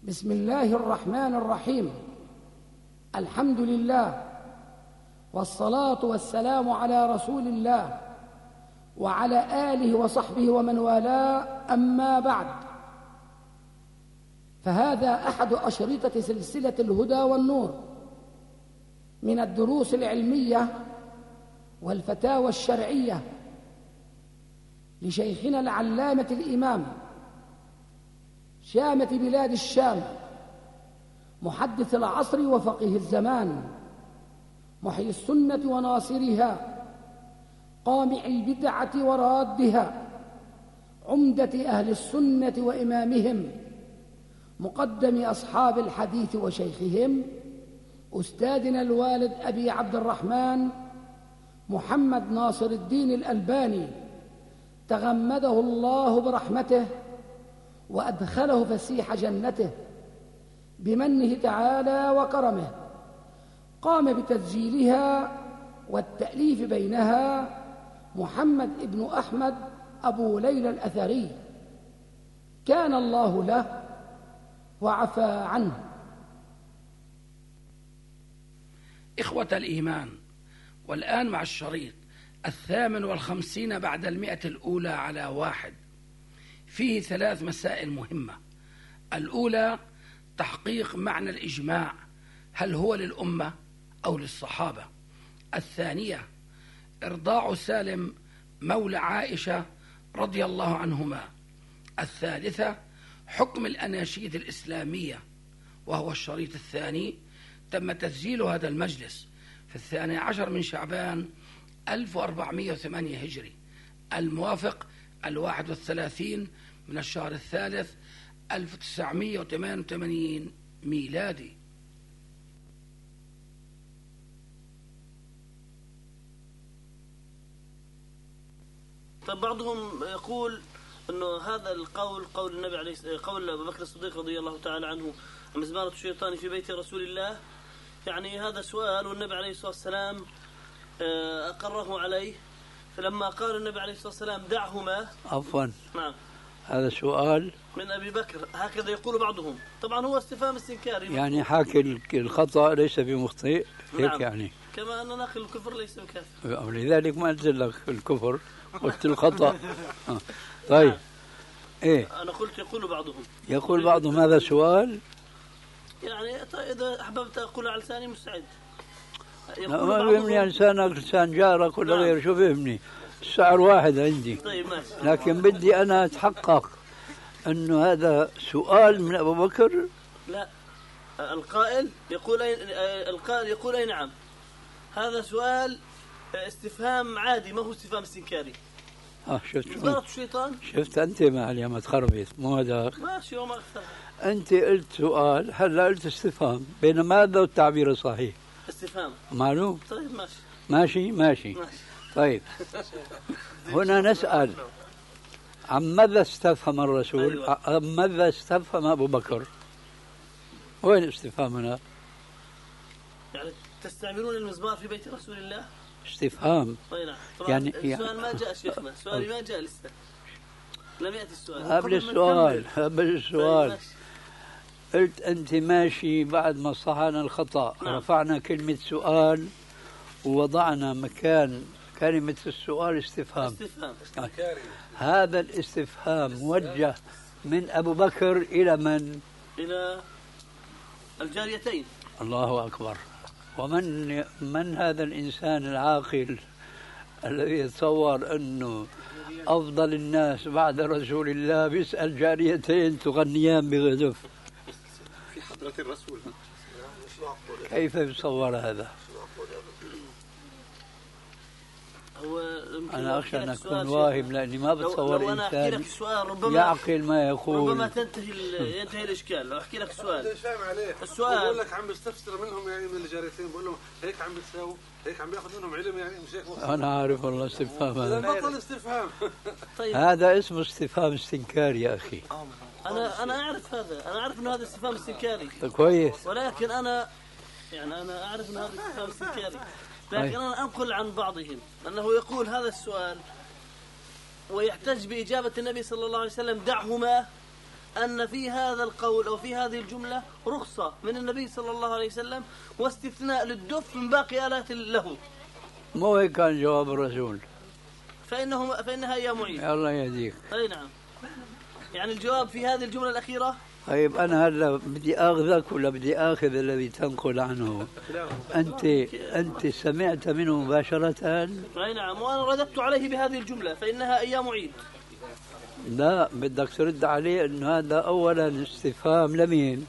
بسم الله الرحمن الرحيم. الحمد لله والصلاة والسلام على رسول الله وعلى آله وصحبه ومن والاه، أما بعد، فهذا أحد أشرطة سلسلة الهدى والنور من الدروس العلمية والفتاوى الشرعية لشيخنا العلامة الإمام شامة بلاد الشام، محدث العصر وفقيه الزمان، محيي السنة وناصرها، قامع البدعة ورادها، عمدة أهل السنة وإمامهم، مقدم أصحاب الحديث وشيخهم، أستاذنا الوالد أبي عبد الرحمن محمد ناصر الدين الألباني، تغمده الله برحمته وأدخله فسيح جنته بمنه تعالى وكرمه. قام بتسجيلها والتأليف بينها محمد ابن أحمد أبو ليلى الأثري، كان الله له وعفى عنه. إخوة الإيمان، والآن مع الشريط 58 بعد 100 الأولى على 1. فيه 3 مسائل مهمة. الأولى تحقيق معنى الإجماع، هل هو للأمة أو للصحابة؟ الثانية إرضاع سالم مولى عائشة رضي الله عنهما. الثالثة حكم الأناشيد الإسلامية، وهو الشريط الثاني. تم تسجيل هذا المجلس في 12 من شعبان 1408 هجري، الموافق 31 من الشهر الثالث 1988 ميلادي. طب بعضهم يقول انه هذا القول قول النبي عليه قول ابو بكر الصديق رضي الله تعالى عنه: مزمارة الشيطان في بيت رسول الله. يعني هذا سؤال، والنبي عليه الصلاة والسلام أقره عليه، فلما قال النبي عليه الصلاة والسلام دعهما. عفوا، نعم، هذا سؤال من أبي بكر، هكذا يقول بعضهم. طبعا هو استفهام استنكاري، يعني حاكي الخطأ ليس بمخطئ، هيك نعم. يعني كما أن ناقل الكفر ليس بكافر، لذلك ما قلت لك الكفر، قلت الخطأ. طيب، نعم. ايه أنا قلت يقول بعضهم، يقول بعضهم هذا سؤال. يعني إذا أحببت أقول على لساني مستعد. ما بيهمني لسانك لسان جارك ولا غير، شو بيهمني، السعر واحد عندي. طيب ماشي. لكن بدي أنا أتحقق أنه هذا سؤال من أبو بكر. لا، القائل يقول أي نعم. هذا سؤال استفهام عادي، ما هو استفهام استنكاري. شفت مزمارة الشيطان، شفت أنت ما اليوم تخربط، مو هذاك. ماشي وما أكثر. أنت قلت سؤال، هلا قلت استفهام، بينما هذا التعبير الصحيح استفهام. معلوم. طيب ماشي. طيب، هنا نسأل عن ماذا استفهم الرسول؟ أيوة. عن ماذا استفهم أبو بكر؟ وين الاستفهام هنا؟ يعني تستعملون المزمار في بيت رسول الله؟ استفهام. طيب نعم. طبعا يعني السؤال ما جاء شيخنا، سؤالي ما جاء لسه، لم يأتي السؤال. قبل السؤال قلت أنت ماشي بعد ما صحنا الخطأ. نعم. رفعنا كلمة سؤال ووضعنا مكان كلمة السؤال استفهام. هذا الاستفهام موجه من أبو بكر إلى من؟ إلى الجاريتين. الله أكبر. ومن هذا الإنسان العاقل الذي يتصور أنه أفضل الناس بعد رسول الله بيسأل جاريتين تغنيان بغزف في حضرة الرسول؟ كيف يتصور هذا؟ أنا أخشى أن أكون واهم، لأني ما بتصور إنسان يعقل ما يقول. ربما ينتهي الإشكال. لو أحكي لك السؤال مش فاهم عليه. السؤال بقول لك عم بستفسر منهم، يعني من الجاريتين بقول لهم هيك عم بتساووا، هيك عم بياخذ منهم علم، يعني مش هيك. أنا عارف والله استفهام هذا. بطل استفهام. طيب. هذا اسمه استفهام استنكاري يا أخي. أنا أعرف هذا، أنا أعرف إنه هذا استفهام استنكاري. كويس. ولكن أنا أعرف إنه هذا استفهام استنكاري، لكن أنا أنقل عن بعضهم أنه يقول هذا السؤال ويحتج بإجابة النبي صلى الله عليه وسلم دعهما أن في هذا القول أو في هذه الجملة رخصة من النبي صلى الله عليه وسلم واستثناء للدف من باقي آلات له. مو هيك كان جواب الرسول؟ فإنها أيام عيد. الله يهديك. أي نعم. يعني الجواب في هذه الجملة الأخيرة. طيب أنا هلا بدي آخذك ولا بدي آخذ الذي تنقل عنه؟ أنت سمعت منه مباشرة؟ أي نعم، وأنا رددت عليه بهذه الجملة فإنها أيام عيد. لا، بدك ترد عليه أنه هذا أولا استفهام لمين؟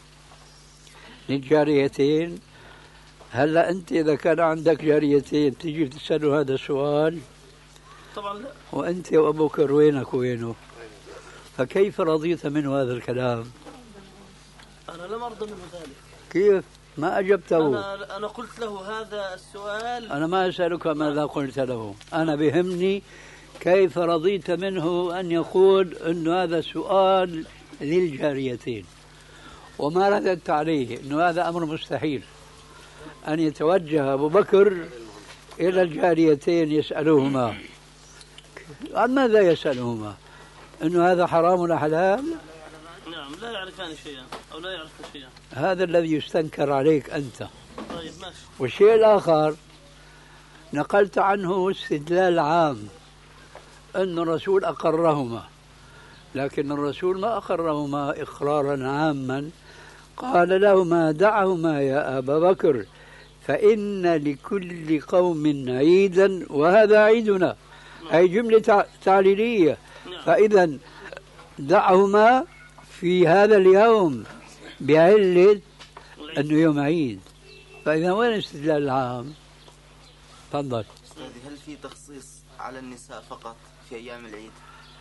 للجاريتين. هلا أنت إذا كان عندك جاريتين تيجي تسأله هذا السؤال؟ طبعا لا. وأنت وأبو بكر وينك وينه؟ فكيف رضيت منه هذا الكلام؟ أنا لم أرضى منه ذلك. كيف؟ ما أجبته. أنا قلت له هذا السؤال. أنا ما أسألك ماذا قلت له، أنا بهمني كيف رضيت منه أن يقول أن هذا سؤال للجاريتين، وما رددت عليه أنه هذا أمر مستحيل أن يتوجه أبو بكر إلى الجاريتين يسألهما. عن ماذا يسألهما؟ أنه هذا حرام ولا حلال؟ نعم، لا يعرفان شيئا أو لا يعرف شيئا. هذا الذي يستنكر عليك أنت. طيب ماشي. والشيء الآخر نقلت عنه استدلال عام أن الرسول أقرهما، لكن الرسول ما أقرهما إقرارا عاما، قال لهما دعهما يا أبا بكر فإن لكل قوم عيدا وهذا عيدنا، أي جملة تعليلية. فإذا دعهما في هذا اليوم بعلة أنه يوم عيد. فإذا وين الاستدلال العام؟ تفضل. هل في تخصيص على النساء فقط في أيام العيد؟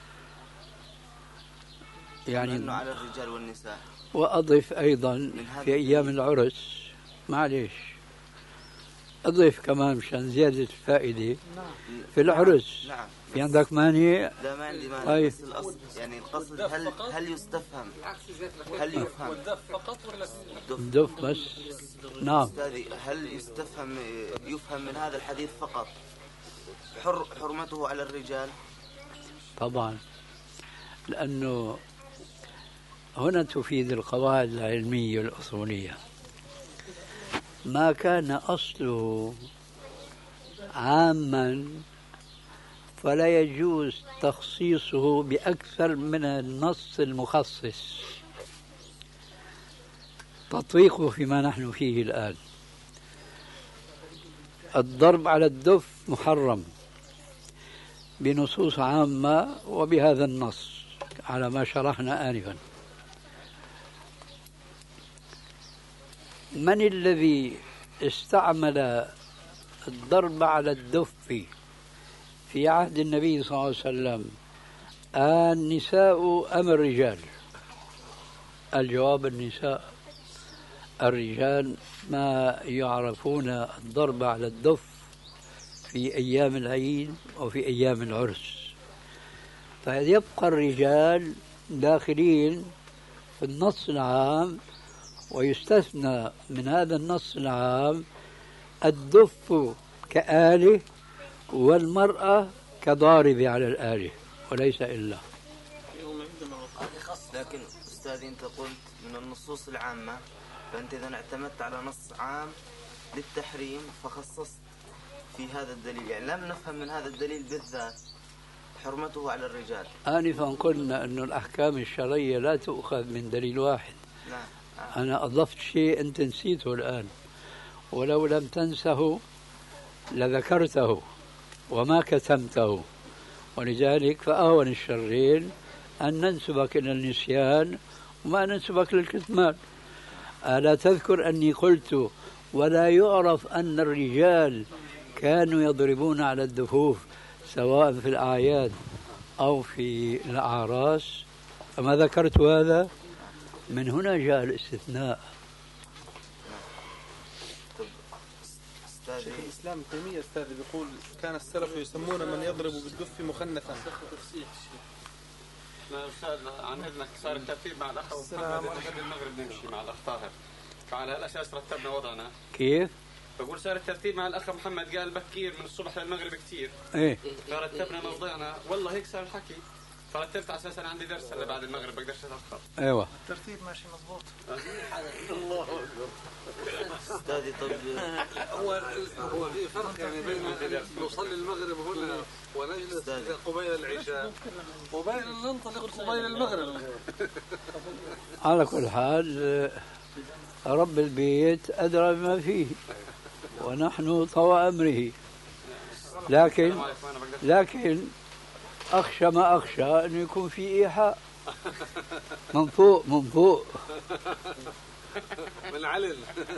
يعني أنه على الرجال والنساء. وأضف أيضا في أيام العرس، معليش أضيف كمان مشان زيادة الفائدة في العرس. نعم. في عندك مانع؟ لا، ما عندي مانع. طيب. بس الأصل يعني القصد هل يستفهم؟ هل يفهم؟ الدف بس. نعم. أستاذي، هل يفهم من هذا الحديث فقط حرمته على الرجال؟ طبعا، لأنه هنا تفيد القواعد العلمية الأصولية. ما كان أصله عاما فلا يجوز تخصيصه بأكثر من النص المخصص، تطبيقه فيما نحن فيه الآن. الضرب على الدف محرم بنصوص عامة وبهذا النص على ما شرحنا آنفا. من الذي استعمل الضرب على الدف في عهد النبي صلى الله عليه وسلم؟ النساء أم الرجال؟ الجواب النساء. الرجال ما يعرفون الضرب على الدف في أيام العيد وفي أيام العرس، فيبقى الرجال داخلين في النص العام، ويستثنى من هذا النص العام الدف كآلة والمرأة كضارب على الآلة وليس إلا. لكن أستاذي أنت قلت من النصوص العامة، فأنت إذا اعتمدت على نص عام للتحريم فخصصت في هذا الدليل، يعني لم نفهم من هذا الدليل بالذات حرمته على الرجال. آنفا قلنا أن الأحكام الشرعية لا تؤخذ من دليل واحد. نعم. أنا أضفت شيء أنت نسيته الآن، ولو لم تنسه لذكرته وما كتمته، ولذلك فأهون الشرين أن ننسبك إلى النسيان وما ننسبك للكتمان. ألا تذكر أني قلت ولا يعرف أن الرجال كانوا يضربون على الدفوف سواء في الأعياد أو في الأعراس؟ فما ذكرت هذا؟ من هنا جاء الاستثناء. شيخ الإسلام ابن تيمية أستاذ بيقول كان السلف يسمون من يضرب بالدف مخنثا. لا أستاذ، عن إذنك صار الترتيب مع الأخ محمد قبل المغرب نمشي مع الأخ طاهر، فعلى هالأساس رتبنا وضعنا. كيف؟ بقول صار الترتيب مع الأخ محمد قال بكير من الصبح للمغرب كتير. إيه. فرتبنا موضعنا، والله هيك صار الحكي. فرتبت على اساس انا عندي درس هلا بعد المغرب بقدرش اتاخر. ايوه الترتيب ماشي مضبوط. الله استاذي طب هو في فرق يعني بين نصلي المغرب هنا ونجلس قبيل العشاء وبين ان ننطلق قبيل المغرب. على كل حال رب البيت أدرى بما فيه ونحن طوى أمره، لكن أخشى ما أخشى أنه يكون في إيحاء من فوق من علل.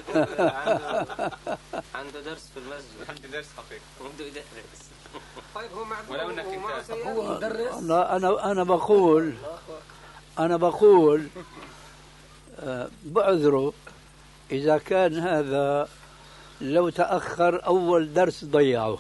عنده درس في المسجد. عنده درس حقيقي. عنده درس. طيب هو ولو انك هو مدرس. أنا بقول بعذره إذا كان هذا لو تأخر أول درس ضيعه.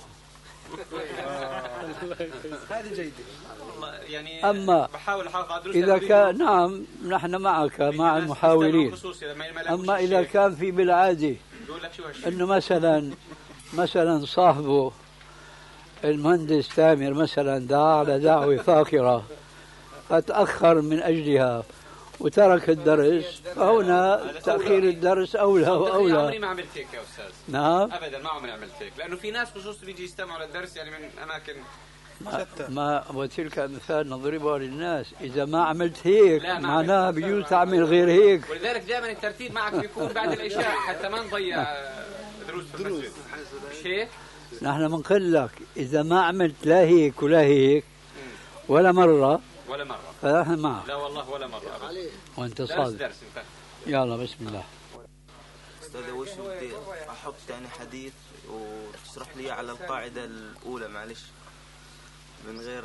هذه جيدة. يعني أما بحاول إذا كان نعم نحن معك مع المحاولين. أما إذا كان في بالعادة إنه مثلا صاحبه المهندس تامر مثلا دعا على دعوة فاخرة فتأخر من أجلها وترك الدرس، فهنا تأخير الدرس أولى وأولى. عمري ما عملت هيك يا أستاذ. نعم أبدا ما عمري عملت هيك، لأنه في ناس خصوصا بيجي يستمعوا للدرس يعني من أماكن ما وتلك مثال نضربها للناس. إذا ما عملت هيك معناها بيجوز تعمل غير هيك. ولذلك دائما الترتيب معك بيكون بعد العشاء حتى ما نضيع دروس في المسجد. مش هيك؟ نحن بنقول لك إذا ما عملت لا هيك ولا هيك ولا مرة فنحن معك. لا والله ولا مرة أبدا. وأنت صادق. يلا بسم الله. أستاذ وش بدي أحط يعني حديث وتشرح لي على القاعدة الأولى معلش من غير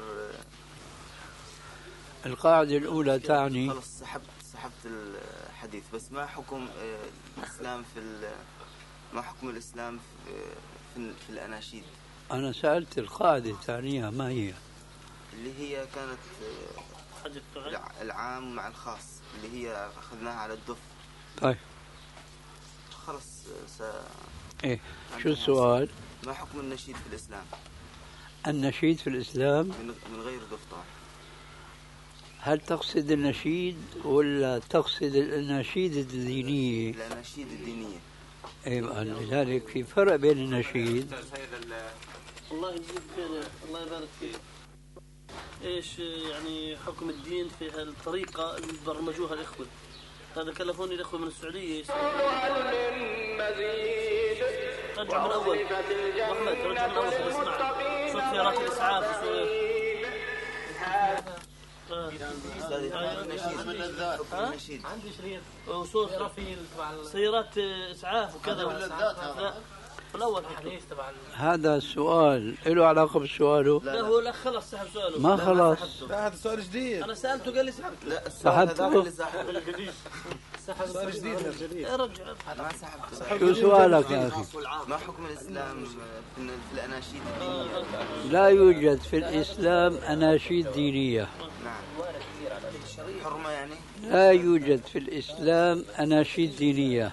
القاعدة الأولى تعني خلص سحبت الحديث، بس ما حكم الإسلام ما حكم الإسلام في الأناشيد؟ أنا سألت القاعدة تعنيها ما هي؟ اللي هي كانت العام مع الخاص اللي هي أخذناها على الدف. طيب خلص إيه شو السؤال؟ ما حكم النشيد في الإسلام؟ النشيد في الإسلام من غير دف طبعا. هل تقصد النشيد ولا تقصد الأناشيد الدينية؟ الأناشيد الدينية. أيوة لذلك في فرق بين النشيد. الله يجزيك خير، الله يبارك فيك. ايش يعني حكم الدين في هالطريقة اللي برمجوها الإخوة؟ هذا كلفوني الإخوة من السعودية. رجع من أول محمد، رجع من أول في الإسماع شو خيارات الإسعاف النشيد عندي شريط وصوت سيارات إسعاف وكذا. لا الأول حديث تبع هذا السؤال له علاقة بسؤاله؟ لا هو لا خلص سحب سؤاله. ما خلص. لا هذا سؤال جديد. أنا سألته قال لي سحبت. لا سحبته. سحب سؤال جديد. رجع ما سحبته. شو سؤالك يا أخي؟ ما حكم الإسلام في الأناشيد الدينية؟ لا يوجد في الإسلام أناشيد دينية. نعم. حرمة يعني؟ لا يوجد في الإسلام أناشيد دينية،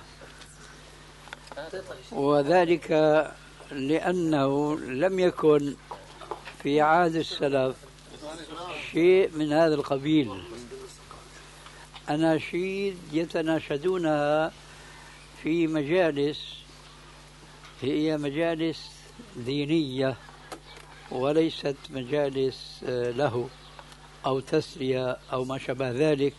وذلك لأنه لم يكن في عهد السلف شيء من هذا القبيل. أناشيد يتناشدونها في مجالس هي مجالس دينية وليست مجالس له أو تسلية أو ما شابه ذلك.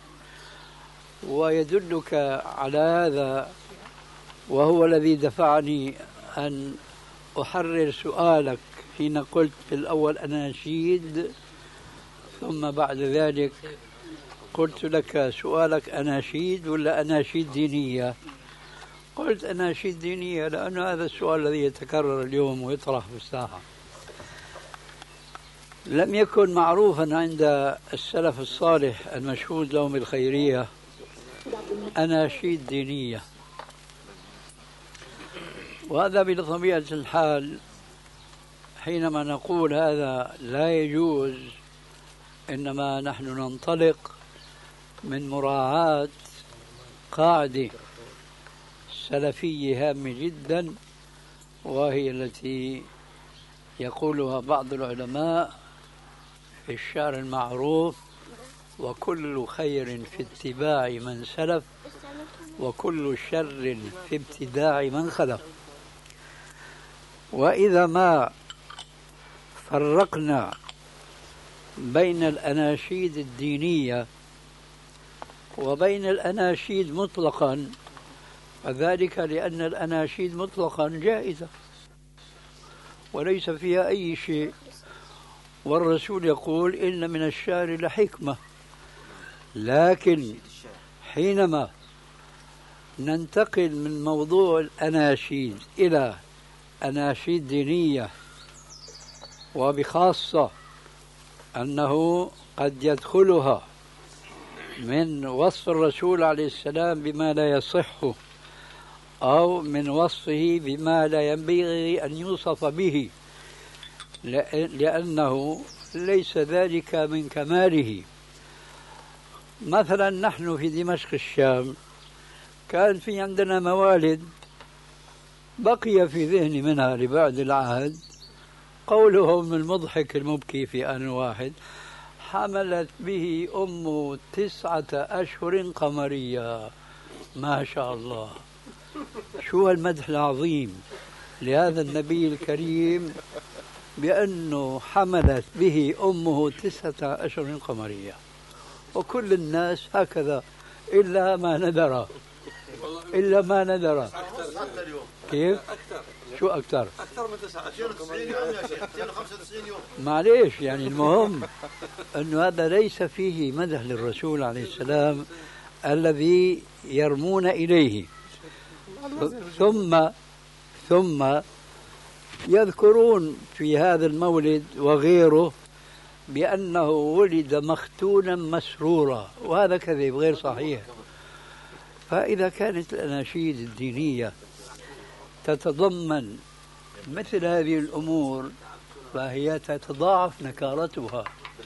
ويدلك على هذا وهو الذي دفعني أن أحرر سؤالك حين قلت في الأول أناشيد ثم بعد ذلك قلت لك سؤالك أناشيد ولا أناشيد دينية؟ قلت أناشيد دينية لأن هذا السؤال الذي يتكرر اليوم ويطرح في الساحة. لم يكن معروفا عند السلف الصالح المشهود لهم بالخيرية أناشيد دينية، وهذا بطبيعة الحال حينما نقول هذا لا يجوز إنما نحن ننطلق من مراعاة قاعدة سلفية هامة جدا، وهي التي يقولها بعض العلماء الشعر المعروف: وكل خير في اتباع من سلف، وكل شر في ابتداع من خلف. وإذا ما فرقنا بين الأناشيد الدينية وبين الأناشيد مطلقا، وذلك لأن الأناشيد مطلقا جائزة وليس فيها أي شيء، والرسول يقول: إن من الشعر لحكمة. لكن حينما ننتقل من موضوع الأناشيد إلى أناشيد دينية، وبخاصة أنه قد يدخلها من وصف الرسول عليه السلام بما لا يصح، أو من وصفه بما لا ينبغي أن يوصف به، لأنه ليس ذلك من كماله. مثلا نحن في دمشق الشام كان في عندنا موالد بقي في ذهني منها لبعد العهد قولهم المضحك المبكي في آن واحد: حملت به أمه 9 أشهر قمرية. ما شاء الله، شو المدح العظيم لهذا النبي الكريم بأنه حملت به أمه 9 أشهر قمرية. وكل الناس هكذا إلا ما ندر، إلا ما ندر. كيف؟ شو أكثر؟ أكثر من 9 أشهر قمرية يا شيخ، 295 يوم. معليش، يعني المهم أنه هذا ليس فيه مدح للرسول عليه السلام الذي يرمون إليه. ثم يذكرون في هذا المولد وغيره بأنه ولد مختونا مسرورا، وهذا كذب غير صحيح. فإذا كانت الأناشيد الدينية تتضمن مثل هذه الأمور فهي تتضاعف نكارتها.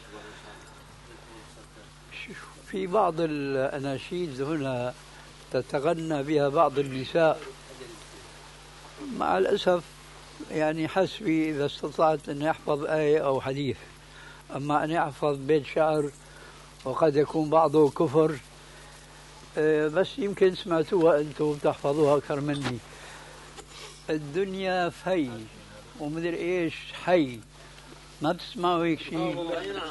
في بعض الأناشيد هنا تتغنى بها بعض النساء، مع الأسف يعني حسبي إذا استطعت أن أحفظ آية أو حديث، أما أن أحفظ بيت شعر وقد يكون بعضه كفر، بس يمكن سمعتوها أنتم تحفظوها أكثر مني: الدنيا في ومدري إيش حي. ما بتسمعوا هيك شيء؟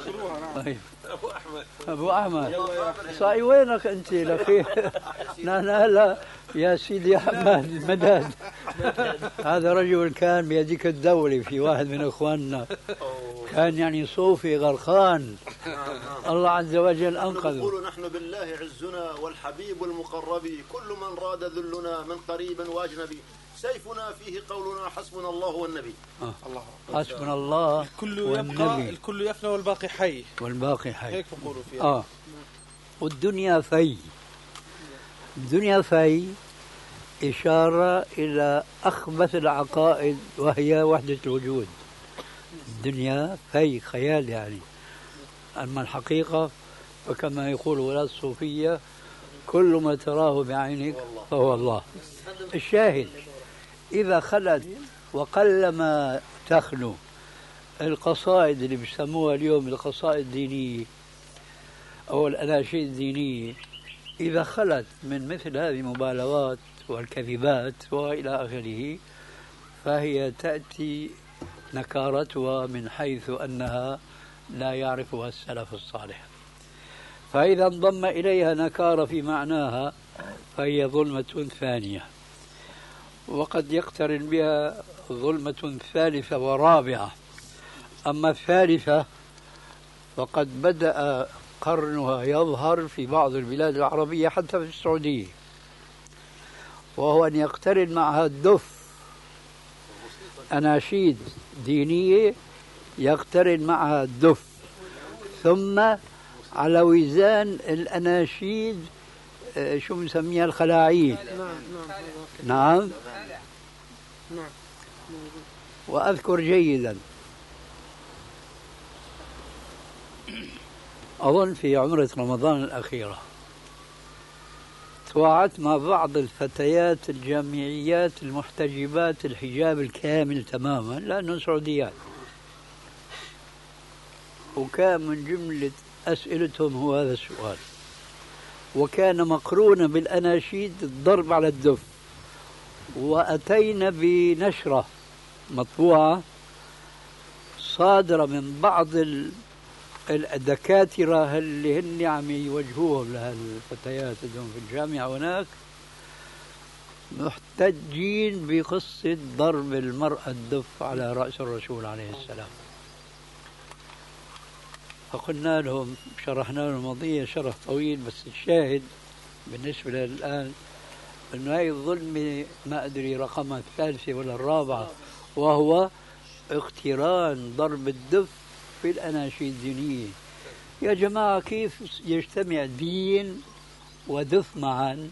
أبو أحمد صاي وينك أنت لخي؟ لا يا سيدي أحمد المدد. هذا رجل كان بيديك الدولة في واحد من إخواننا، كان يعني صوفي غرقان، الله عز وجل أنقذه. نقول نحن بالله عزنا والحبيب المقرب، كل من راد ذلنا من قريب واجنبي، سيفنا فيه قولنا حسبنا الله والنبي. الله حسبنا الله والنبي. الكل يفنى والباقي حي. والباقي حي، هيك بقولوا فيها. والدنيا في. الدنيا في إشارة إلى أخبث العقائد وهي وحدة الوجود. الدنيا في خيال يعني، أما الحقيقة فكما يقول ولاة الصوفية: كل ما تراه بعينك فهو الله. الشاهد إذا خلت وقلما تخلو القصائد اللي بيسموها اليوم القصائد الدينية أو الأناشيد الدينية، إذا خلت من مثل هذه المبالغات والكذبات وإلى آخره، فهي تأتي نكارتها من حيث أنها لا يعرفها السلف الصالح. فإذا انضم إليها نكارة في معناها فهي ظلمة ثانية، وقد يقترن بها ظلمة ثالثة ورابعة. أما الثالثة فقد بدأ قرنها يظهر في بعض البلاد العربية حتى في السعودية، وهو أن يقترن معها الدف. أناشيد دينية يقترن معها الدف، ثم على وزان الأناشيد شو مسميها الخلاعين. نعم. وأذكر جيدا أظن في عمرة رمضان الأخيرة تواعدت مع بعض الفتيات الجامعيات المحتجبات الحجاب الكامل تماما، لأنه سعوديات، وكان من جملة أسئلتهم هو هذا السؤال، وكان مقرونا بالأناشيد الضرب على الدف. وأتينا بنشرة مطبوعة صادرة من بعض الدكاترة اللي هن عم يوجهوهم لهالفتيات اللي في الجامعة هناك، محتجين بقصة ضرب المرأة الدف على رأس الرسول عليه السلام. فقلنا لهم، شرحنا لهم الموضوع شرح طويل، بس الشاهد بالنسبة للآن أنه هاي الظلمة ما أدري رقمها الثالثة ولا الرابعة، وهو اقتران ضرب الدف في الأناشيد الدينية. يا جماعة كيف يجتمع دين ودف معا؟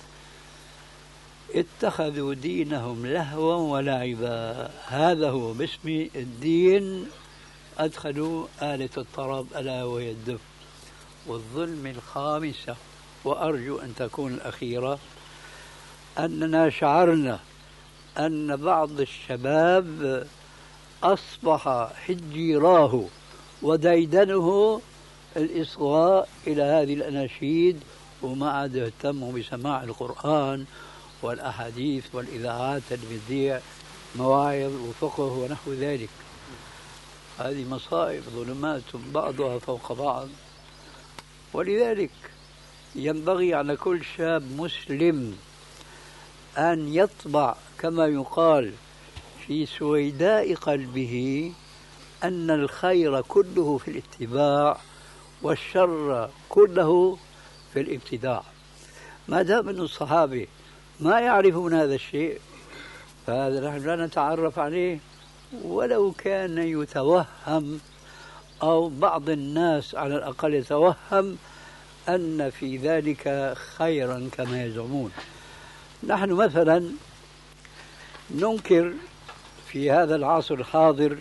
اتخذوا دينهم لهوا ولعبا، هذا هو باسم الدين. أدخلوا آلة الطرب ألا وهي الدف. والظلم الخامسة، وأرجو أن تكون الأخيرة، أننا شعرنا أن بعض الشباب أصبح حجيراه وديدنه الإصغاء إلى هذه الأناشيد، وما عاد يهتموا بسماع القرآن والأحاديث والإذاعات اللي بتذيع مواعظ وفقه ونحو ذلك. هذه مصائب ظلمات بعضها فوق بعض. ولذلك ينبغي على كل شاب مسلم أن يطبع كما يقال في سويداء قلبه أن الخير كله في الاتباع والشر كله في الابتداع. ما دام أن الصحابة ما يعرفون هذا الشيء، فهذا نحن لا نتعرف عليه، ولو كان يتوهم أو بعض الناس على الأقل يتوهم أن في ذلك خيرا كما يزعمون. نحن مثلا ننكر في هذا العصر الحاضر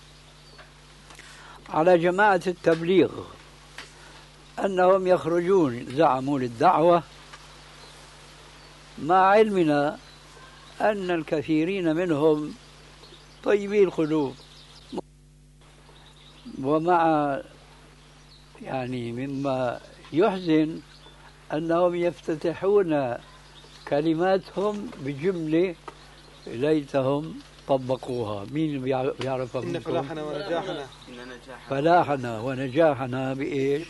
على جماعة التبليغ أنهم يخرجون زعموا للدعوة، مع علمنا أن الكثيرين منهم طيبي القلوب، ومع يعني مما يحزن أنهم يفتتحون كلماتهم بجملة ليتهم طبقوها. مين بيعرفها؟ إن فلاحنا ونجاحنا، فلاحنا ونجاحنا بإيش؟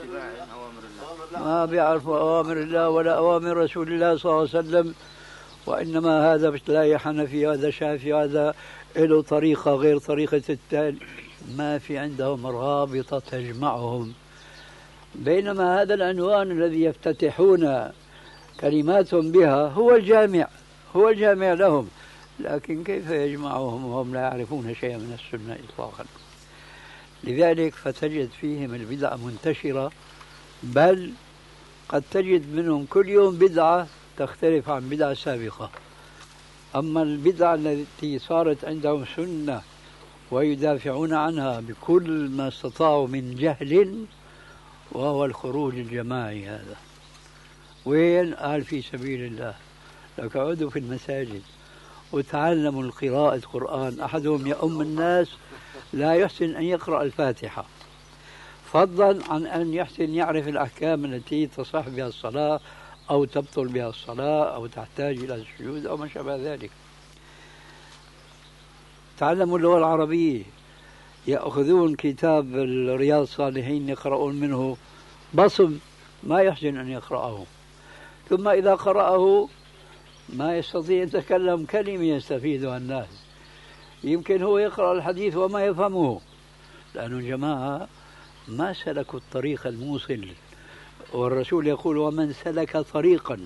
ما بيعرفوا أوامر الله ولا أوامر رسول الله صلى الله عليه وسلم، وإنما هذا بتلاقي حنفي، هذا شافعي، هذا له طريقة غير طريقة التاني، ما في عندهم رابطة تجمعهم. بينما هذا العنوان الذي يفتتحون كلماتهم بها هو الجامع، هو الجامع لهم، لكن كيف يجمعهم وهم لا يعرفون شيئا من السنة إطلاقا؟ لذلك فتجد فيهم البدع منتشرة، بل قد تجد منهم كل يوم بدعة تختلف عن بدعة سابقة. أما البدعة التي صارت عندهم سنة ويدافعون عنها بكل ما استطاعوا من جهل، وهو الخروج الجماعي، هذا وين؟ قال في سبيل الله. لك اقعدوا في المساجد وتعلموا القراءة قرآن. أحدهم يؤم الناس لا يحسن أن يقرأ الفاتحة، فضلا عن أن يحسن يعرف الأحكام التي تصح بها الصلاة أو تبطل بها الصلاة أو تحتاج إلى السجود أو ما شابه ذلك. تعلموا اللغة العربية، يأخذون كتاب رياض الصالحين يقرؤون منه بصم ما يحسن أن يقرأه، ثم إذا قرأه ما يستطيع أن يتكلم كلمة يستفيدها الناس. يمكن هو يقرأ الحديث وما يفهمه، لأنه جماعة ما سلكوا الطريق الموصل. والرسول يقول: ومن سلك طريقا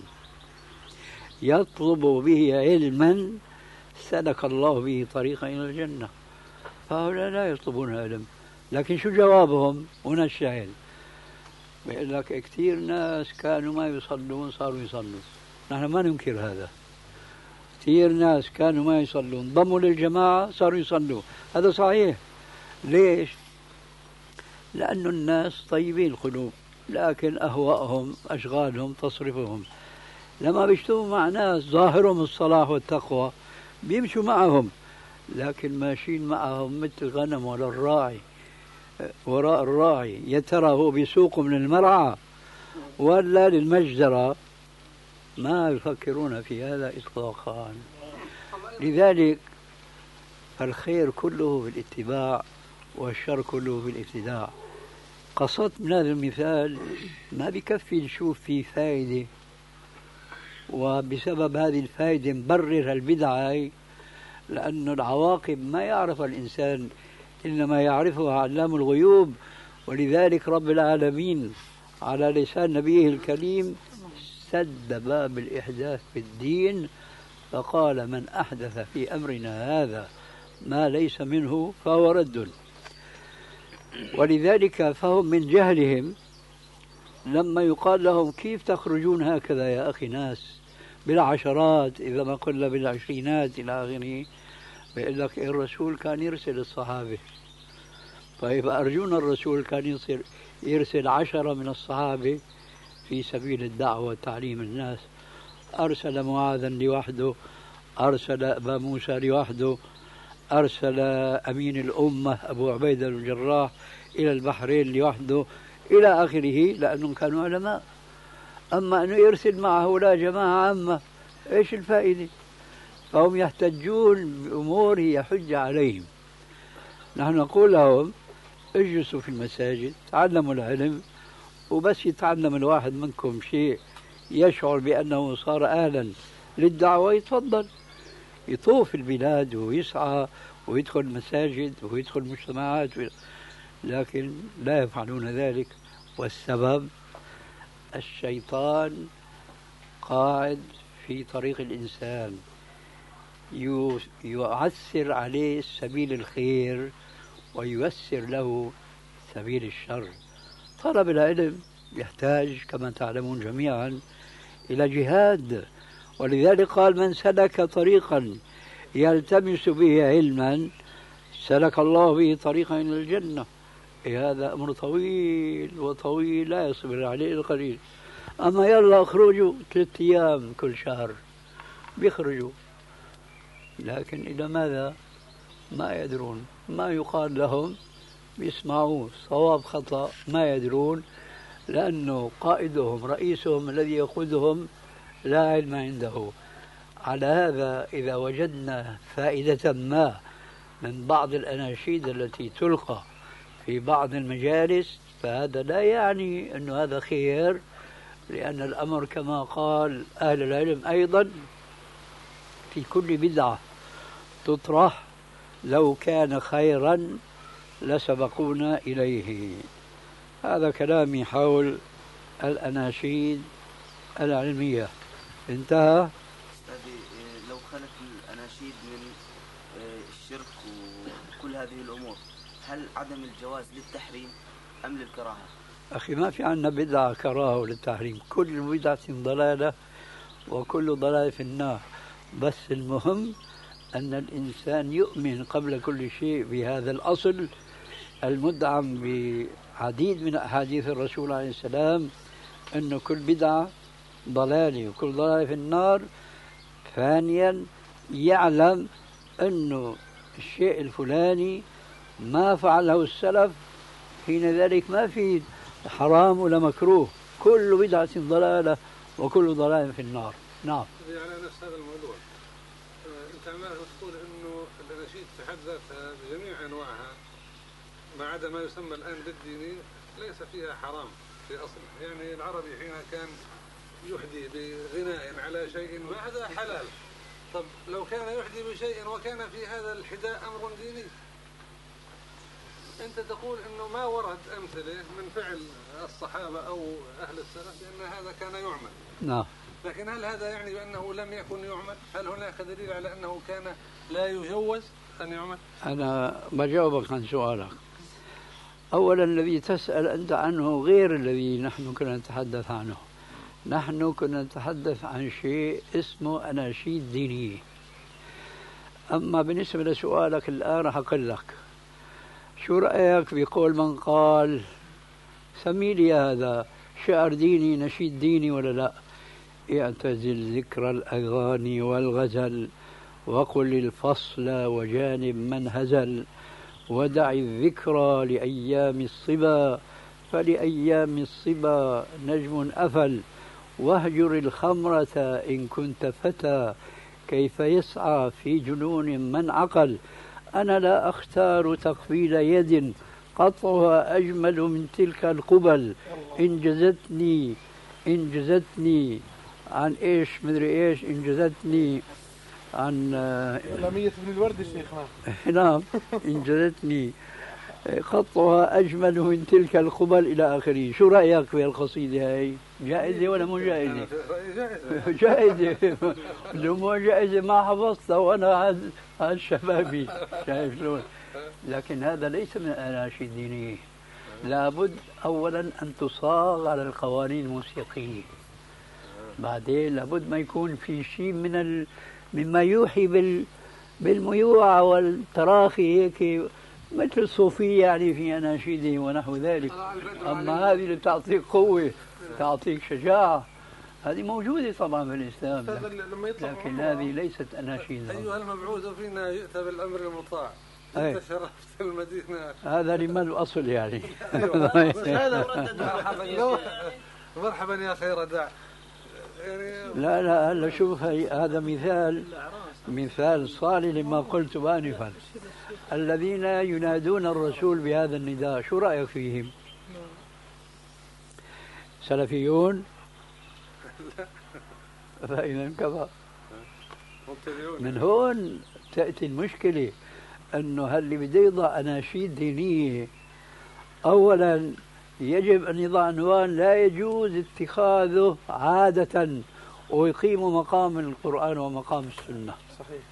يطلب به علما سلك الله به طريقا إلى الجنة. فهؤلاء لا يطلبون علم، لكن شو جوابهم؟ هنا الشاهد، بيقول لك كثير ناس كانوا ما يصلون صاروا يصلون. نحن ما ننكر هذا، كثير ناس كانوا ما يصلون ضموا للجماعة صاروا يصلون، هذا صحيح. ليش؟ لأن الناس طيبين القلوب، لكن أهواءهم أشغالهم تصرفهم. لما بيجتمعوا مع ناس ظاهرهم الصلاح والتقوى بيمشوا معهم، لكن ماشيين معهم مثل غنم ولا الراعي، وراء الراعي يتره بسوق من المرعى ولا للمجزرة، ما يفكرون في هذا إطلاقا. لذلك فالخير كله في الاتباع والشر كله في الابتداع. قصدت من هذا المثال ما بكفي نشوف فيه فائدة وبسبب هذه الفائدة نبرر البدعة، لأن العواقب ما يعرفها الإنسان إنما يعرفها علام الغيوب. ولذلك رب العالمين على لسان نبيه الكريم سد باب الإحداث في الدين فقال: من أحدث في أمرنا هذا ما ليس منه فهو رد. ولذلك فهم من جهلهم لما يقال لهم: كيف تخرجون هكذا يا أخي ناس بالعشرات إذا ما قلنا بالعشرينات إلى آخره، بيقول لك الرسول كان يرسل الصحابة. طيب أرجونا الرسول كان يرسل 10 من الصحابة في سبيل الدعوة وتعليم الناس. أرسل معاذا لوحده، أرسل أبا موسى لوحده، أرسل أمين الأمة أبو عبيدة الجراح إلى البحرين لوحده إلى آخره، لأنهم كانوا علماء. أما أنه يرسل مع هؤلاء جماعة عامة، إيش الفائدة؟ فهم يحتجون بأمور هي حجة عليهم. نحن نقول لهم: اجلسوا في المساجد، تعلموا العلم، وبس يتعلم الواحد منكم شيء يشعر بأنه صار أهلا للدعوة يتفضل يطوف البلاد ويسعى ويدخل المساجد ويدخل المجتمعات، لكن لا يفعلون ذلك. والسبب الشيطان قاعد في طريق الإنسان يعسر عليه سبيل الخير وييسر له سبيل الشر. طلب العلم يحتاج كما تعلمون جميعا إلى جهاد، ولذلك قال: من سلك طريقا يلتمس به علما سلك الله به طريقا إلى الجنة. هذا أمر طويل وطويل لا يصبر عليه القليل. أما يلا اخرجوا 3 أيام كل شهر بيخرجوا، لكن إلى ماذا؟ ما يدرون. ما يقال لهم بيسمعوه صواب خطأ ما يدرون، لأنه قائدهم رئيسهم الذي يقودهم لا علم عنده. على هذا إذا وجدنا فائدة ما من بعض الأناشيد التي تلقى في بعض المجالس فهذا لا يعني أن هذا خير، لأن الأمر كما قال أهل العلم أيضا: في كل بدعة تطرح لو كان خيرا لسبقونا إليه. هذا كلامي حول الأناشيد العلمية. انتهى. لو خلت الأناشيد من الشرك وكل هذه الأمور، هل عدم الجواز للتحريم أم للكراهة؟ أخي ما في عندنا بدعة كراهة للتحريم، كل بدعة ضلالة وكل ضلالة في النار. بس المهم أن الإنسان يؤمن قبل كل شيء بهذا الأصل المدعم بعديد من أحاديث الرسول عليه السلام، أنه كل بدعة ضلالة وكل ضلالة في النار. ثانيا يعلم أنه الشيء الفلاني ما فعله السلف، حين ذلك ما في حرام ولا مكروه، كل بدعة ضلالة وكل ضلالة في النار. نعم. على نفس هذا الموضوع، أنت عمال تقول أنه الأناشيد في حد ذاتها بجميع أنواعها ما عدا ما يسمى الآن بالديني ليس فيها حرام في أصله. يعني العربي حين كان يحدي بغناء على شيء ما هذا حلال. طب لو كان يحدي بشيء وكان في هذا الحداء أمر ديني، أنت تقول أنه ما ورد أمثلة من فعل الصحابة أو أهل السلف لأن هذا كان يعمل. نعم. لكن هل هذا يعني بأنه لم يكن يعمل؟ هل هناك دليل على أنه كان لا يجوز أن يعمل؟ أنا بجاوبك عن سؤالك. أولا الذي تسأل أنت عنه غير الذي نحن كنا نتحدث عنه. نحن كنا نتحدث عن شيء اسمه أناشيد دينية. أما بالنسبة لسؤالك الآن راح أقول لك شو رأيك بقول من قال سمي لي هذا شعر ديني نشيد ديني ولا لا؟ اعتزل ذكر الأغاني والغزل وقل الفصل وجانب من هزل ودع الذكرى لأيام الصبا، فلأيام الصبا نجم أفل، واهجر الخمرة إن كنت فتى، كيف يسعى في جنون من عقل. أنا لا أختار تقبيل يد قطعها أجمل من تلك القبل، إن جزتني عن إيش مدري إيش، إن جزتني عن لمية بن الورد الشيخ. نعم، إن جزتني خطها أجمل من تلك القبل إلى آخره. شو رأيك في القصيدة هاي؟ جائزة ولا مو جائزة؟ جائزة. لو مو جائزة ما حفظتها، وأنا هذا شبابي شايف شلون. لكن هذا ليس من الأناشيد الدينية. لابد أولا أن تصاغ على القوانين الموسيقية، بعدين لابد ما يكون في شيء مما يوحي بالميوعة والتراخي هيك، مثل الصوفية يعني في أناشيدهم ونحو ذلك. أما هذه اللي تعطيك قوة، تعطيك شجاعة، هذه موجودة طبعا في الإسلام، لكن هذه ليست أناشيد. أيها المبعوث فينا يؤتى بالأمر المطاع، أنت شرفت المدينة. هذا لما الأصل يعني. مرحبا يا خير داع. لا هلا شوف، هذا مثال صالح لما قلت آنفا. الذين ينادون الرسول بهذا النداء شو رأيك فيهم؟ سلفيون؟ فإذا كفى. من هون تأتي المشكلة، أنه هل بده يضع أناشيد دينية أولا يجب أن يضع عنوان لا يجوز اتخاذه عادة ويقيم مقام القرآن ومقام السنة. صحيح.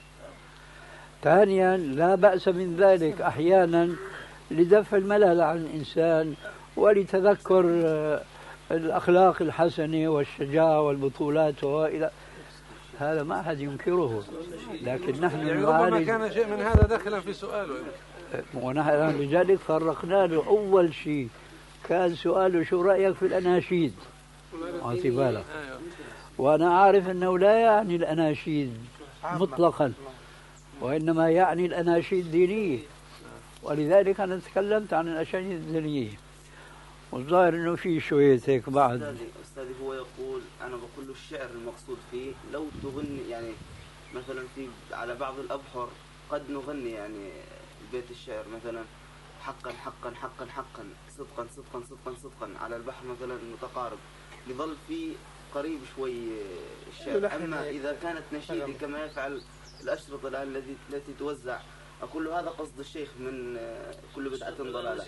ثانيا لا بأس من ذلك أحيانا لدفع الملل عن الإنسان ولتذكر الأخلاق الحسنة والشجاعة والبطولات وإلى هذا ما أحد ينكره، لكن نحن يعني ربما كان شيء من هذا داخلا في سؤاله، ونحن لذلك فرقنا له. أول شيء كان سؤاله شو رأيك في الأناشيد، عطي بالك، وأنا عارف أنه لا يعني الأناشيد مطلقا، وإنما يعني الأناشيد الدينية، ولذلك أنا تكلمت عن الأناشيد الدينية، والظاهر أنه في شوية هيك بعد. أستاذي هو يقول، أنا بقول له الشعر المقصود فيه لو تغني يعني مثلا على بعض الأبحر قد نغني يعني بيت الشعر مثلا حقا حقا حقا حقا، صدقا صدقا صدقا صدقا، على البحر مثلا متقارب، يظل في قريب شوي الشعر. أما إذا كانت نشيدي كما يفعل الأشرطة الآن التي توزع، أقول له هذا قصد الشيخ من كل بدعة ضلالة،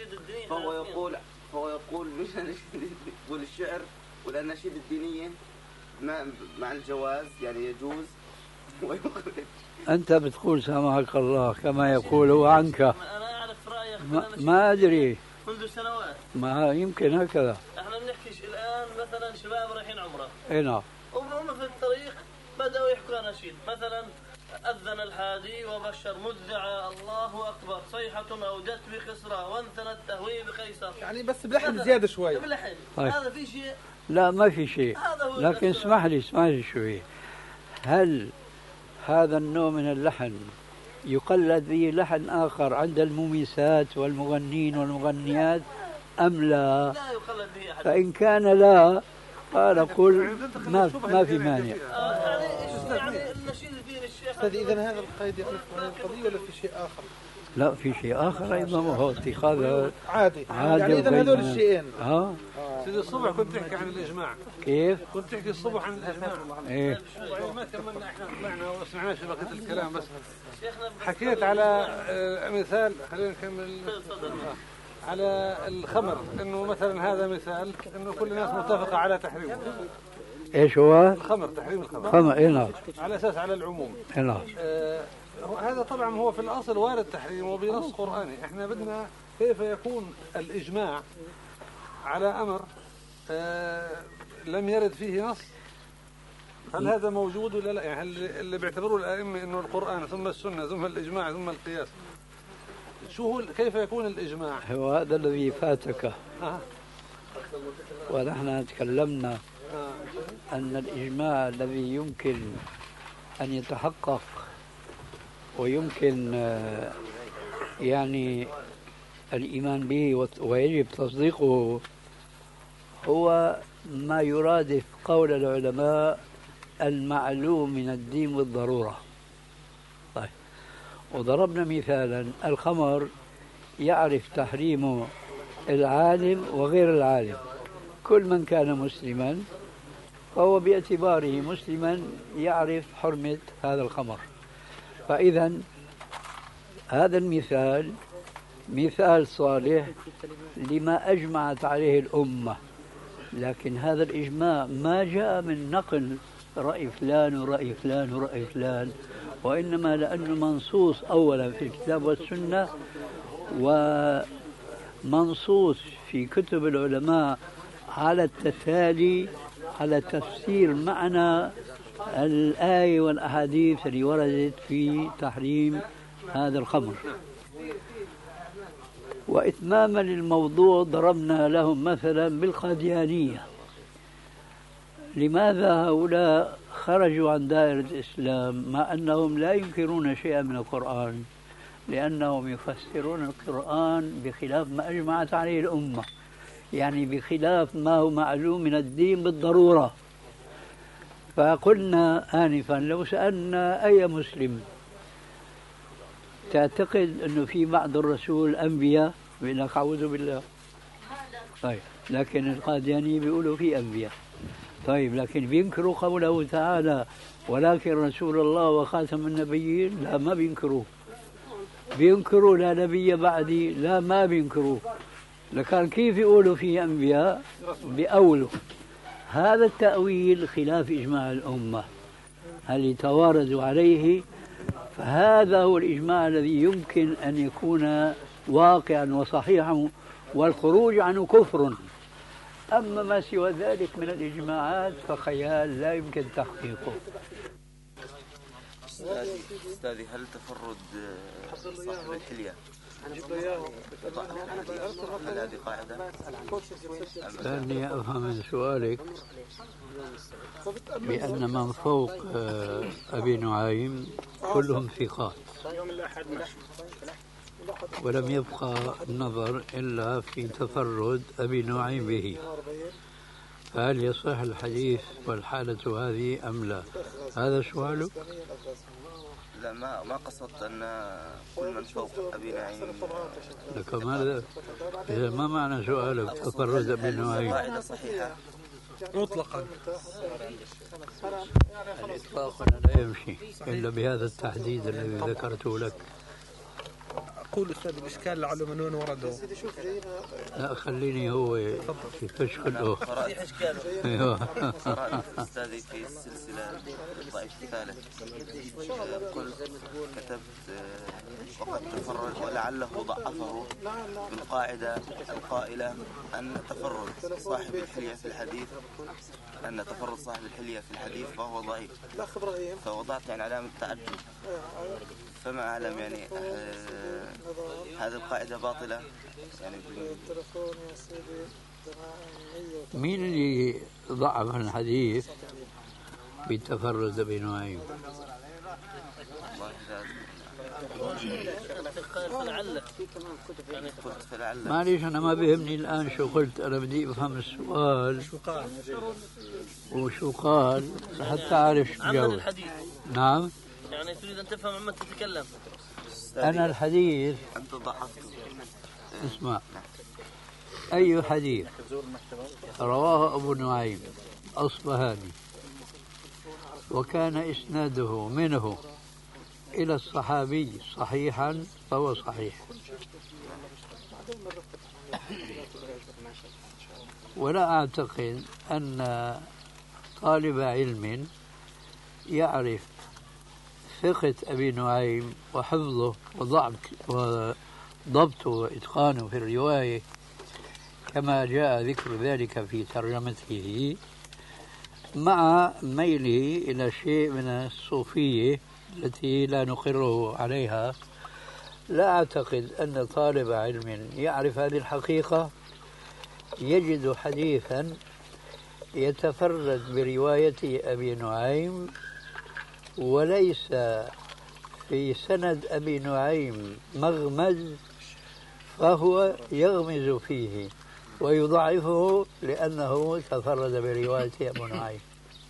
فهو يقول مش يقول الشعر والأناشيد الدينية مع الجواز يعني يجوز ويخرج. أنت بتقول سامحك الله كما يقول هو عنك. أنا أعرف رأيك ما أدري منذ سنوات، ما يمكن هكذا. احنا بنحكي الآن مثلا شباب رايحين عمرة، اي نعم، وهم في الطريق بدأوا يحكوا أناشيد، مثلا أذن الحادي وبشر مذعى الله أكبر، صيحة أودت بخسرى وانثنت تهوي بقيصر، يعني بس بلحن زيادة شوي. بلحن. طيب. هذا في شيء؟ لا ما في شيء، لكن اسمح لي شوي. هل هذا النوع من اللحن يقلد به لحن آخر عند المميسات والمغنين والمغنيات أم لا؟ لا يقلد به أحد. فإن كان لا قال قل ما في مانع. يعني النشيد فيه الشيخ. إذا هذا القيد يخلف عن القضية ولا في شيء آخر؟ لا في شيء آخر أيضا، وهو اتخاذ عادي. يعني إذا هذول الشيئين. سيدي الصبح كنت تحكي عن الإجماع. كيف؟ كنت تحكي الصبح عن الإجماع. إيه. ما كملنا، احنا طلعنا وسمعناش بقية الكلام، بس حكيت على مثال. خلينا نكمل على الخمر، إنه مثلا هذا مثال إنه كل الناس متفقة على تحريمه. إيش هو؟ الخمر، تحريم الخمر. خمر إيه نعم. على أساس على العموم. إيه نعم. هذا طبعا هو في الأصل وارد تحريمه بنص قرآني. احنا بدنا كيف يكون الإجماع على أمر لم يرد فيه نص. هل هذا موجود ولا لا؟ يعني اللي بيعتبروا الأئمة إنه القرآن ثم السنة ثم الإجماع ثم القياس، شو هو كيف يكون الإجماع؟ هو هذا الذي فاتك. ونحن تكلمنا أن الإجماع الذي يمكن أن يتحقق ويمكن يعني الإيمان به ويجب تصديقه هو ما يرادف قول العلماء المعلوم من الدين بالضرورة. طيب، وضربنا مثالا الخمر يعرف تحريمه العالم وغير العالم، كل من كان مسلما فهو باعتباره مسلما يعرف حرمة هذا الخمر. فإذا هذا المثال مثال صالح لما أجمعت عليه الأمة، لكن هذا الإجماع ما جاء من نقل رأي فلان ورأي فلان ورأي فلان، وإنما لأنه منصوص أولا في الكتاب والسنة، ومنصوص في كتب العلماء على التتالي على تفسير معنى الآية والأحاديث اللي وردت في تحريم هذا الخمر. وإتماما للموضوع ضربنا لهم مثلا بالقاديانية. لماذا هؤلاء خرجوا عن دائرة الإسلام مع أنهم لا ينكرون شيئا من القرآن؟ لأنهم يفسرون القرآن بخلاف ما أجمعت عليه الأمة، يعني بخلاف ما هو معلوم من الدين بالضرورة. فقلنا آنفا لو سألنا أي مسلم تعتقد أنه في بعض الرسول أنبياء؟ بيقول أعوذ بالله. طيب، لكن القادياني بيقولوا في أنبياء. طيب، لكن بينكروا قوله تعالى ولكن رسول الله وخاتم النبيين؟ لا، ما بينكروه. بينكروا لا نبي بعدي؟ لا، ما بينكروه. لكن كيف يقولوا في أنبياء؟ بأولوا. هذا التأويل خلاف إجماع الأمة، هل يتواردوا عليه؟ فهذا هو الإجماع الذي يمكن أن يكون واقعا وصحيحا، والخروج عنه كفر. أما ما سوى ذلك من الإجماعات فخيال لا يمكن تحقيقه. أستاذي، هل تفرد صاحب الحلية هل هذه قاعدة؟ لأني أفهم من سؤالك بأن من فوق أبي نعيم كلهم ثقات، ولم يبقى النظر إلا في تفرد أبي نعيم به، فهل يصح الحديث والحالة هذه أم لا؟ هذا سؤالك؟ لا، ما قصدت أن كل من فوق أبي نعيم. لك ماذا؟ إذا ما معنى سؤالك تفرد أبي نعيم؟ قاعدة صحيحة مطلقا. الإطلاق لا يمشي إلا بهذا التحديد الذي ذكرته لك. أقول أستاذ الإشكال لعله من وين ورده. لا، خليني هو يفشخ له. قرأت أستاذي في السلسلة الضعيف الثالث، كتبت وقد تفرد ولعله ضعفه بالقاعدة القائلة أن تفرد صاحب الحلية في الحديث فهو ضعيف، فوضعت يعني علامة تعجب، فما أعلم يعني هذه القاعدة باطلة يعني. مين اللي ضعف الحديث بالتفرد أبي نعيم؟ معليش أنا ما بيهمني الآن شو قلت، أنا بدي أفهم السؤال وشو قال حتى أعرف شو جاوب. نعم، يعني تريد أن تفهم عما تتكلم. أنا الحديث أنت ضعفته. اسمع، أي حديث رواه أبو نعيم أصبهاني وكان إسناده منه إلى الصحابي صحيحا فهو صحيح، ولا أعتقد أن طالب علم يعرف ثقة أبي نعيم وحفظه وضبطه وإتقانه في الرواية كما جاء ذكر ذلك في ترجمته، مع ميله إلى شيء من الصوفية التي لا نقره عليها. لا أعتقد أن طالب علم يعرف هذه الحقيقة يجد حديثا يتفرد برواية أبي نعيم وليس في سند أبي نعيم مغمز فهو يغمز فيه ويضعفه لأنه تفرد برواية أبو نعيم.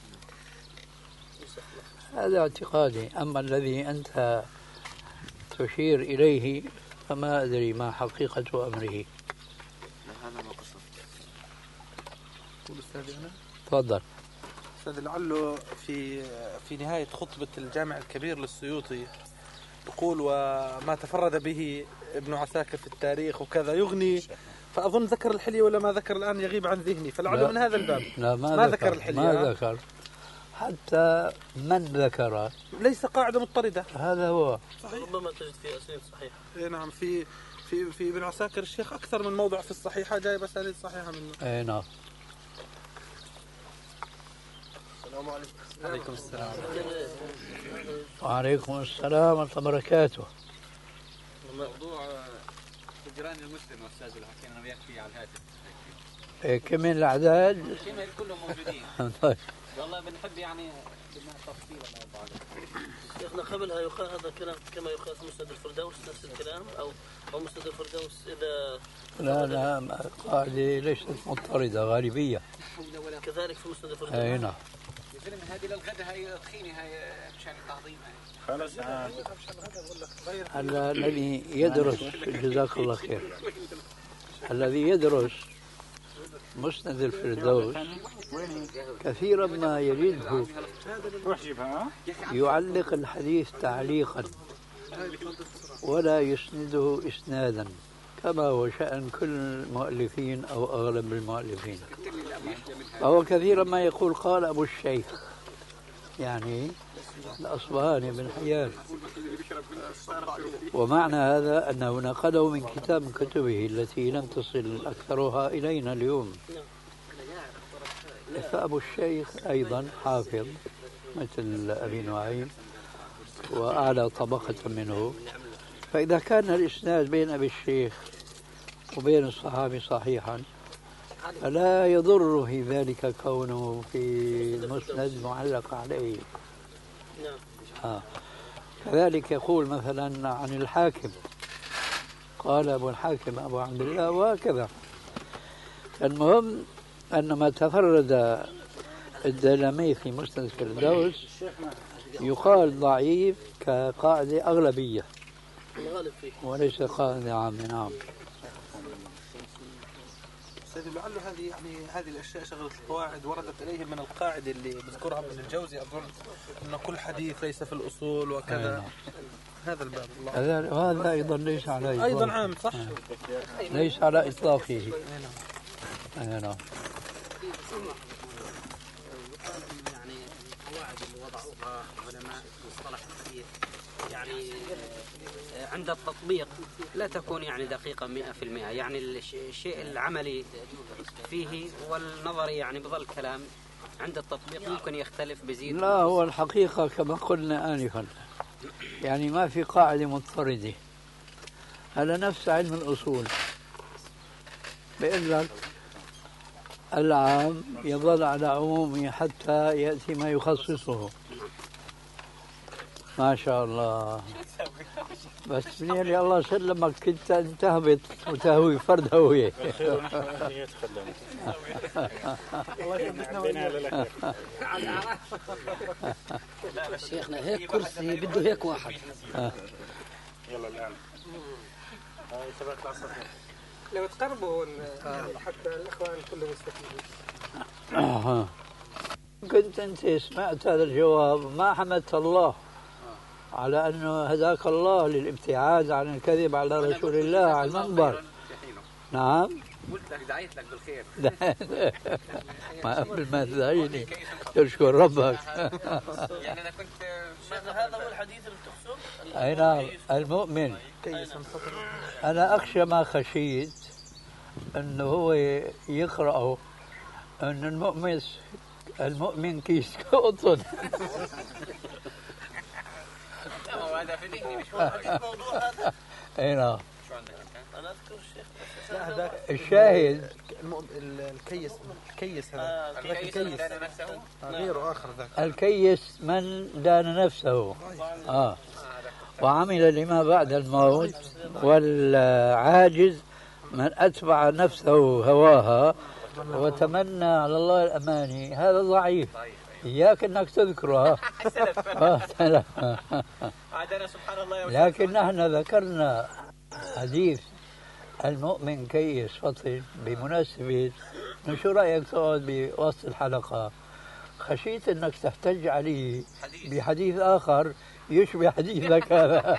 هذا اعتقادي. أما الذي أنت تشير إليه فما أدري ما حقيقة أمره. هذا ما قصد. قول أستاذي أنا. تفضل. أستاذ لعله في نهاية خطبة الجامع الكبير للسيوطي يقول وما تفرد به ابن عساكر في التاريخ وكذا يغني، فأظن ذكر الحلية ولا ما ذكر الآن يغيب عن ذهني، فلعله من هذا الباب. لا ما ذكر الحلية. ما ذكر حتى من ذكر ليس قاعدة مضطردة. هذا هو صحيح. ربما تجد في أسانيد صحيحة. نعم في ابن عساكر الشيخ أكثر من موضع في الصحيحة جايب أسانيد صحيحة منه. أي نعم. السلام عليكم. وعليكم السلام. وعليكم السلام ورحمة الله وبركاته. موضوع هجران المسلم أستاذ الحكيم أنا وياك فيه على الهاتف. كم الأعداد؟ كلهم موجودين. طيب. والله بنحب يعني بدنا تفصيل الموضوع. شيخنا قبلها يقال هذا كلام كما يقال في مسند الفردوس نفس الكلام أو مسند الفردوس إذا لا قاعدة ليست مضطردة غالبية. كذلك في مسند الفردوس. أي نعم. يا زلمة هذه للغدا هاي طحينة هاي مشان التعظيم خلاص. هلا الذي يدرس جزاك الله خير الذي يدرس مسند الفردوس كثيرا ما يجده يعلق الحديث تعليقا ولا يسنده إسنادا كما هو شأن كل المؤلفين أو أغلب المؤلفين. فهو كثيرا ما يقول قال أبو الشيخ يعني الأصبهاني بن حيان، ومعنى هذا أنه نقله من كتاب من كتبه التي لم تصل أكثرها إلينا اليوم. فأبو الشيخ أيضا حافظ مثل أبي نعيم وأعلى طبقة منه، فإذا كان الإسناد بين أبي الشيخ وبين الصحابي صحيحا فلا يضر في ذلك كونه في المسند معلق عليه. كذلك يقول مثلا عن الحاكم قال أبو الحاكم أبو عبد الله وهكذا. المهم أن ما تفرد الدلمي في مسند الفردوس يقال ضعيف كقاعدة أغلبية وليس قاعدة عامة. نعم. سيدي لعله هذه الاشياء شغله القواعد وردت اليهم من القاعده اللي بذكرها ابن الجوزي اظن انه كل حديث ليس في الاصول وكذا. هذا الباب الله. هذا ايضا ليس على إطلاق. ايضا عام صح. ليس على اطلاقه. نعم. يعني القواعد اللي وضعوها علماء مصطلح الحديث يعني عند التطبيق لا تكون يعني دقيقة 100%، يعني الشيء العملي فيه والنظري يعني بظل كلام عند التطبيق ممكن يختلف بزيد. لا هو الحقيقة كما قلنا آنفا يعني ما في قاعدة مضطردة. هذا نفس علم الأصول بيقول لك العام يظل على عمومه حتى يأتي ما يخصصه. ما شاء الله. بس من اللي الله سلمك كنت انت هبط وتهوي فرد هوية. شيخنا هيك كرسي بده هيك واحد. يلا الآن هاي تبعت العصر لو تقربوا حتى الإخوان كلهم يستفيدوا. كنت أنت سمعت هذا الجواب ما حمدت الله على أنه هداك الله للابتعاد عن الكذب على رسول الله على المنبر. نعم. قلت لك دعيت لك بالخير. ما قبل ما تدعيني تشكر ربك. يعني أنا كنت هذا هو الحديث اللي تقصد. أي نعم. المؤمن أنا أخشى ما خشيت أنه هو يقرأه أن المؤمن كيس قطن. هذا في ذهني مش الموضوع هذا. اي نعم. انا اذكر الشيخ الشاهد الكيس هذا الكيس غيره اخر ذاك الكيس من دان نفسه. وعمل لما بعد الموت، والعاجز من أتبع نفسه هواها وتمنى على الله الأماني، هذا ضعيف. إياك أنك تذكره. لكن نحن ذكرنا حديث المؤمن كيس فطن بمناسبة شو رأيك تقعد بوسط الحلقة؟ خشيت أنك تحتج عليه بحديث آخر يشبه حديثك هذا.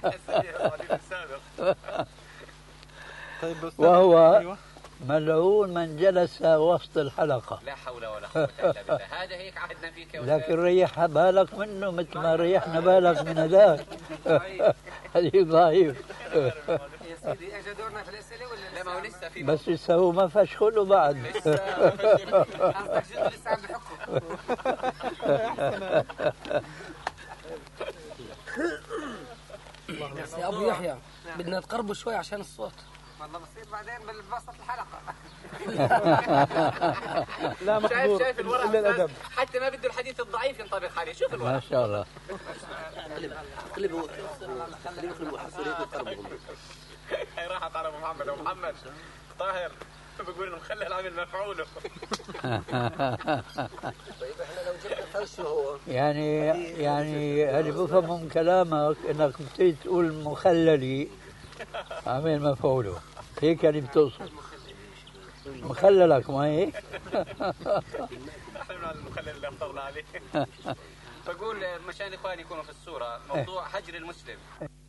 وهو ملعون من جلس وسط الحلقة. لا حول ولا قوة إلا بالله. هذا هيك عهدنا فيك يا لكن ريح بالك منه مثل ما ريحنا بالك من هذاك. حديث ضعيف. يا سيدي اجى دورنا في الاسئله ولا لا؟ ما هو لسه في، بس لسه هو ما فشخله بعد. لسه عم بحكم. يا ابو يحيى بدنا نتقربوا شوي عشان الصوت. والله بصير بعدين بالبسط الحلقه. لا محظور شايف الورق الا الادب، حتى ما بده الحديث الضعيف ينطبق عليه. شوف الورق ما شاء الله. قلبوا حصل هيك يقربهم. هي راحت على ابو محمد. ابو محمد طاهر بقول انه مخلي العمل مفعوله. طيب احنا لو جبنا فرش هو يعني اللي بفهمه من كلامك انك بتيجي تقول مخللي عمل مفعوله، هيك اللي بتقصد مخللك، ما هيك؟ احنا المخلل اللي اخترنا عليه. بقول مشان اخواني يكونوا في الصوره، موضوع هجر المسلم